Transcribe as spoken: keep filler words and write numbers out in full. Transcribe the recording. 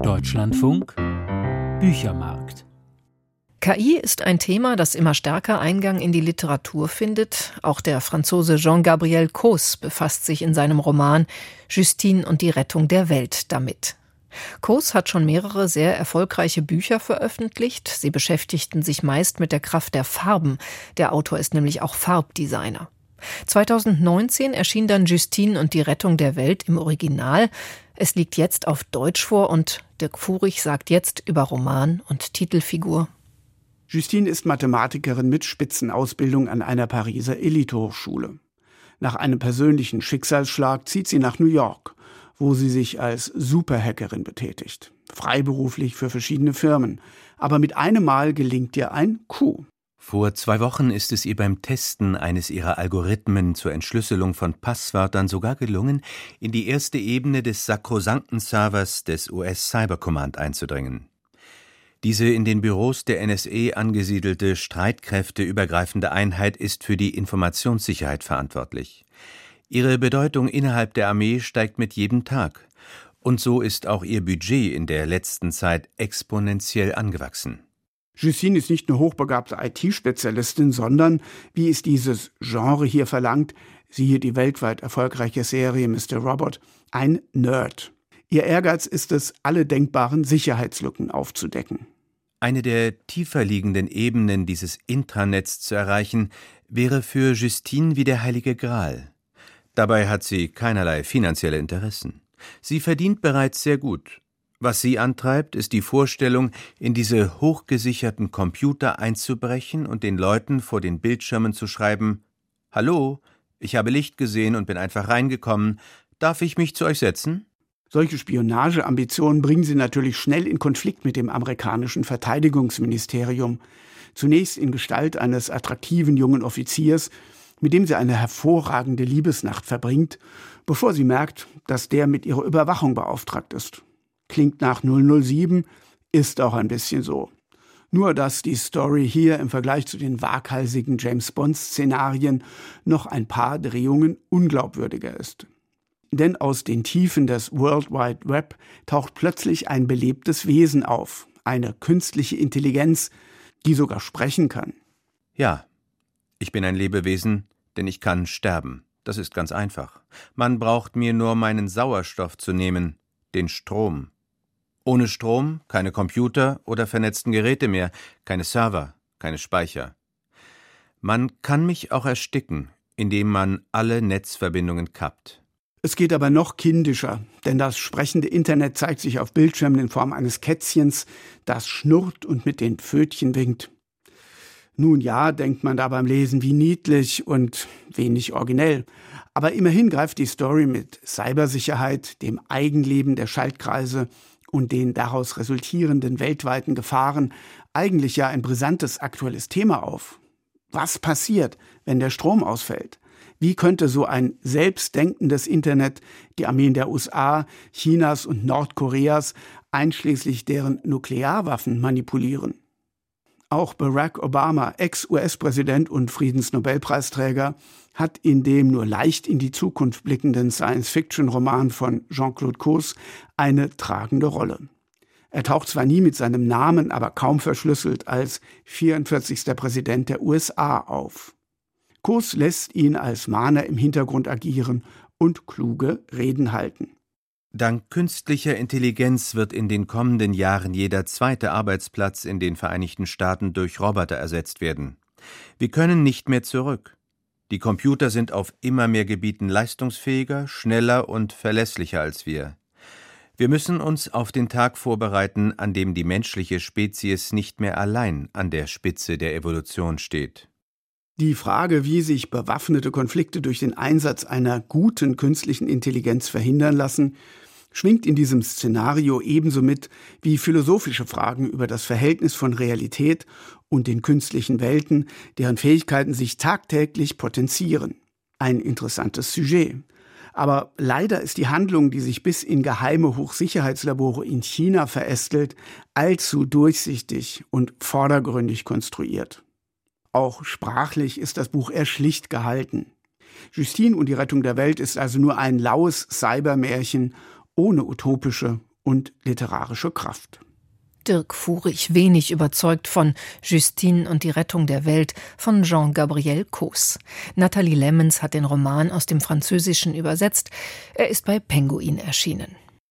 Deutschlandfunk Büchermarkt. K I ist ein Thema, das immer stärker Eingang in die Literatur findet. Auch der Franzose Jean-Gabriel Causse befasst sich in seinem Roman Justine und die Rettung der Welt damit. Causse hat schon mehrere sehr erfolgreiche Bücher veröffentlicht. Sie beschäftigten sich meist mit der Kraft der Farben. Der Autor ist nämlich auch Farbdesigner. zweitausendneunzehn erschien dann Justine und die Rettung der Welt im Original. Es liegt jetzt auf Deutsch vor und Dirk Furich sagt jetzt über Roman und Titelfigur. Justine ist Mathematikerin mit Spitzenausbildung an einer Pariser Elitehochschule. Nach einem persönlichen Schicksalsschlag zieht sie nach New York, wo sie sich als Superhackerin betätigt. Freiberuflich für verschiedene Firmen. Aber mit einem Mal gelingt ihr ein Coup. Vor zwei Wochen ist es ihr beim Testen eines ihrer Algorithmen zur Entschlüsselung von Passwörtern sogar gelungen, in die erste Ebene des sakrosankten Servers des U S Cyber Command einzudringen. Diese in den Büros der N S A angesiedelte streitkräfteübergreifende Einheit ist für die Informationssicherheit verantwortlich. Ihre Bedeutung innerhalb der Armee steigt mit jedem Tag. Und so ist auch ihr Budget in der letzten Zeit exponentiell angewachsen. Justine ist nicht nur hochbegabte I T-Spezialistin, sondern, wie es dieses Genre hier verlangt, siehe die weltweit erfolgreiche Serie Mister Robot, ein Nerd. Ihr Ehrgeiz ist es, alle denkbaren Sicherheitslücken aufzudecken. Eine der tiefer liegenden Ebenen dieses Intranets zu erreichen, wäre für Justine wie der Heilige Gral. Dabei hat sie keinerlei finanzielle Interessen. Sie verdient bereits sehr gut. Was sie antreibt, ist die Vorstellung, in diese hochgesicherten Computer einzubrechen und den Leuten vor den Bildschirmen zu schreiben: »Hallo, ich habe Licht gesehen und bin einfach reingekommen. Darf ich mich zu euch setzen?« Solche Spionageambitionen bringen sie natürlich schnell in Konflikt mit dem amerikanischen Verteidigungsministerium. Zunächst in Gestalt eines attraktiven jungen Offiziers, mit dem sie eine hervorragende Liebesnacht verbringt, bevor sie merkt, dass der mit ihrer Überwachung beauftragt ist. Klingt nach null null sieben, ist auch ein bisschen so. Nur, dass die Story hier im Vergleich zu den waghalsigen James-Bond-Szenarien noch ein paar Drehungen unglaubwürdiger ist. Denn aus den Tiefen des World Wide Web taucht plötzlich ein belebtes Wesen auf, eine künstliche Intelligenz, die sogar sprechen kann. Ja, ich bin ein Lebewesen, denn ich kann sterben. Das ist ganz einfach. Man braucht mir nur meinen Sauerstoff zu nehmen, den Strom. Ohne Strom keine Computer oder vernetzten Geräte mehr, keine Server, keine Speicher. Man kann mich auch ersticken, indem man alle Netzverbindungen kappt. Es geht aber noch kindischer, denn das sprechende Internet zeigt sich auf Bildschirmen in Form eines Kätzchens, das schnurrt und mit den Pfötchen winkt. Nun ja, denkt man da beim Lesen, wie niedlich und wenig originell. Aber immerhin greift die Story mit Cybersicherheit, dem Eigenleben der Schaltkreise und den daraus resultierenden weltweiten Gefahren eigentlich ja ein brisantes aktuelles Thema auf. Was passiert, wenn der Strom ausfällt? Wie könnte so ein selbstdenkendes Internet die Armeen der U S A, Chinas und Nordkoreas, einschließlich deren Nuklearwaffen, manipulieren? Auch Barack Obama, Ex-U S-Präsident und Friedensnobelpreisträger, hat in dem nur leicht in die Zukunft blickenden Science-Fiction-Roman von Jean-Claude Causse eine tragende Rolle. Er taucht zwar nie mit seinem Namen, aber kaum verschlüsselt als vierundvierzigster Präsident der U S A auf. Causse lässt ihn als Mahner im Hintergrund agieren und kluge Reden halten. Dank künstlicher Intelligenz wird in den kommenden Jahren jeder zweite Arbeitsplatz in den Vereinigten Staaten durch Roboter ersetzt werden. Wir können nicht mehr zurück. Die Computer sind auf immer mehr Gebieten leistungsfähiger, schneller und verlässlicher als wir. Wir müssen uns auf den Tag vorbereiten, an dem die menschliche Spezies nicht mehr allein an der Spitze der Evolution steht. Die Frage, wie sich bewaffnete Konflikte durch den Einsatz einer guten künstlichen Intelligenz verhindern lassen, schwingt in diesem Szenario ebenso mit wie philosophische Fragen über das Verhältnis von Realität und den künstlichen Welten, deren Fähigkeiten sich tagtäglich potenzieren. Ein interessantes Sujet. Aber leider ist die Handlung, die sich bis in geheime Hochsicherheitslabore in China verästelt, allzu durchsichtig und vordergründig konstruiert. Auch sprachlich ist das Buch eher schlicht gehalten. Justine und die Rettung der Welt ist also nur ein laues Cybermärchen ohne utopische und literarische Kraft. Dirk Furich wenig überzeugt von Justine und die Rettung der Welt von Jean-Gabriel Cos. Nathalie Lemmens hat den Roman aus dem Französischen übersetzt. Er ist bei Penguin erschienen.